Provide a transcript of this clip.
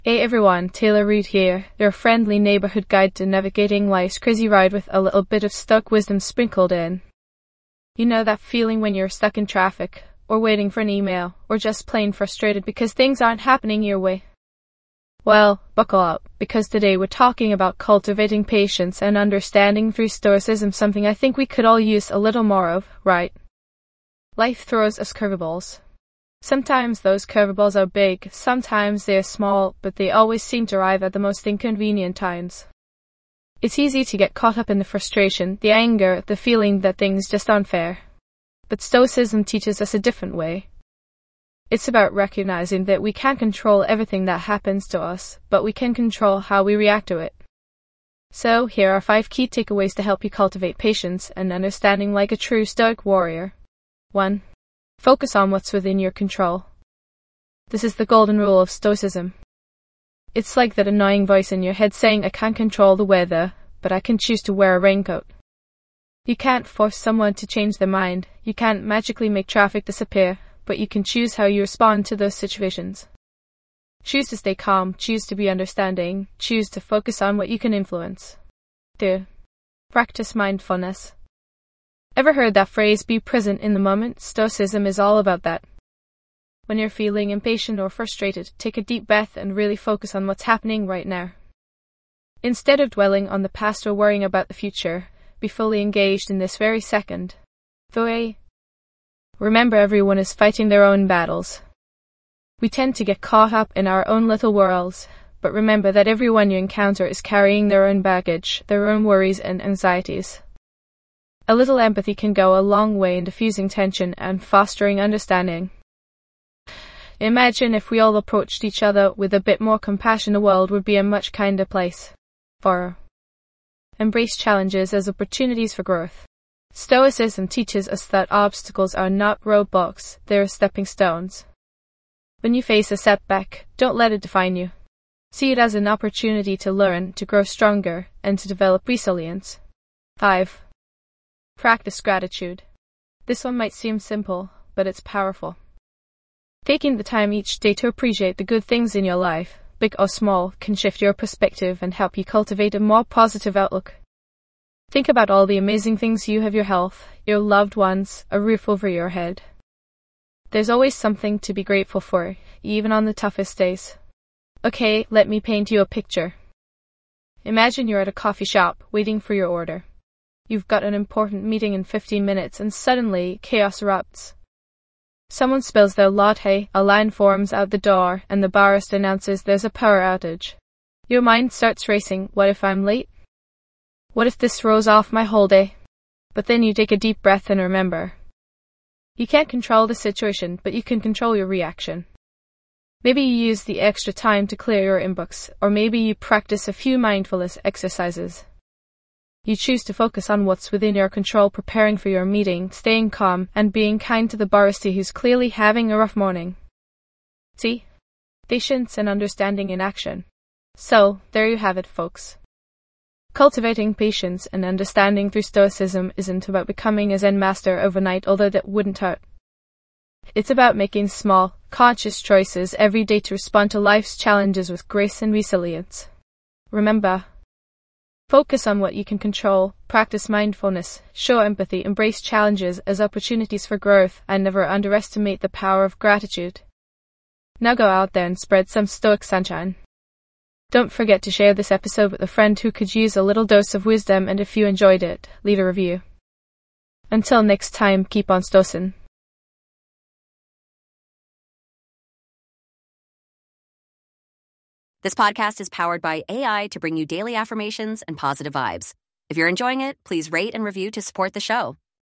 Hey everyone, Taylor Reid here, your friendly neighborhood guide to navigating life's crazy ride with a little bit of Stoic wisdom sprinkled in. You know that feeling when you're stuck in traffic, or waiting for an email, or just plain frustrated because things aren't happening your way? Well, buckle up, because today we're talking about cultivating patience and understanding through Stoicism, something I think we could all use a little more of, right? Life throws us curveballs. Sometimes those curveballs are big, sometimes they're small, but they always seem to arrive at the most inconvenient times. It's easy to get caught up in the frustration, the anger, the feeling that things just aren't fair. But Stoicism teaches us a different way. It's about recognizing that we can't control everything that happens to us, but we can control how we react to it. So, here are 5 key takeaways to help you cultivate patience and understanding like a true Stoic warrior. 1. Focus on what's within your control. This is the golden rule of Stoicism. It's like that annoying voice in your head saying, I can't control the weather, but I can choose to wear a raincoat. You can't force someone to change their mind, you can't magically make traffic disappear, but you can choose how you respond to those situations. Choose to stay calm, choose to be understanding, choose to focus on what you can influence. 2. Practice mindfulness. Ever heard that phrase, be present in the moment? Stoicism is all about that. When you're feeling impatient or frustrated, take a deep breath and really focus on what's happening right now. Instead of dwelling on the past or worrying about the future, be fully engaged in this very second. 3. Remember, everyone is fighting their own battles. We tend to get caught up in our own little worlds, but remember that everyone you encounter is carrying their own baggage, their own worries and anxieties. A little empathy can go a long way in diffusing tension and fostering understanding. Imagine if we all approached each other with a bit more compassion, the world would be a much kinder place. 4. Embrace challenges as opportunities for growth. Stoicism teaches us that obstacles are not roadblocks, they're stepping stones. When you face a setback, don't let it define you. See it as an opportunity to learn, to grow stronger, and to develop resilience. 5. Practice gratitude. This one might seem simple, but it's powerful. Taking the time each day to appreciate the good things in your life, big or small, can shift your perspective and help you cultivate a more positive outlook. Think about all the amazing things you have: your health, your loved ones, a roof over your head. There's always something to be grateful for, even on the toughest days. Okay, let me paint you a picture. Imagine you're at a coffee shop, waiting for your order. You've got an important meeting in 15 minutes and suddenly chaos erupts. Someone spills their latte, a line forms out the door, and the barista announces there's a power outage. Your mind starts racing. What if I'm late? What if this throws off my whole day? But then you take a deep breath and remember. You can't control the situation, but you can control your reaction. Maybe you use the extra time to clear your inbox, or maybe you practice a few mindfulness exercises. You choose to focus on what's within your control, preparing for your meeting, staying calm, and being kind to the barista who's clearly having a rough morning. See? Patience and understanding in action. So, there you have it, folks. Cultivating patience and understanding through Stoicism isn't about becoming a Zen master overnight, although that wouldn't hurt. It's about making small, conscious choices every day to respond to life's challenges with grace and resilience. Remember, focus on what you can control, practice mindfulness, show empathy, embrace challenges as opportunities for growth, and never underestimate the power of gratitude. Now go out there and spread some Stoic sunshine. Don't forget to share this episode with a friend who could use a little dose of wisdom, and if you enjoyed it, leave a review. Until next time, keep on Stoicin'. This podcast is powered by AI to bring you daily affirmations and positive vibes. If you're enjoying it, please rate and review to support the show.